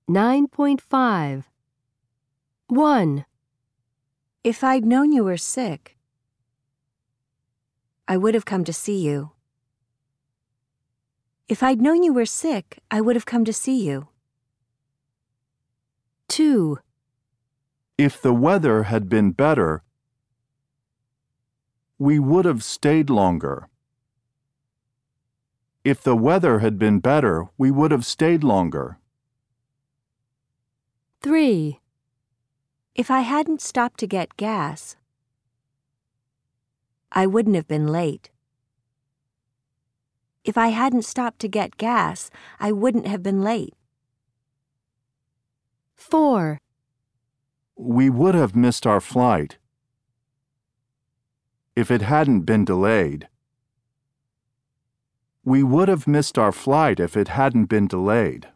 9.5. 1. If I'd known you were sick, I would have come to see you. If I'd known you were sick, I would have come to see you. 2. If the weather had been better, we would have stayed longer. If the weather had been better, we would have stayed longer. 3. If I hadn't stopped to get gas, I wouldn't have been late. If I hadn't stopped to get gas, I wouldn't have been late. 4. We would have missed our flight if it hadn't been delayed. We would have missed our flight if it hadn't been delayed.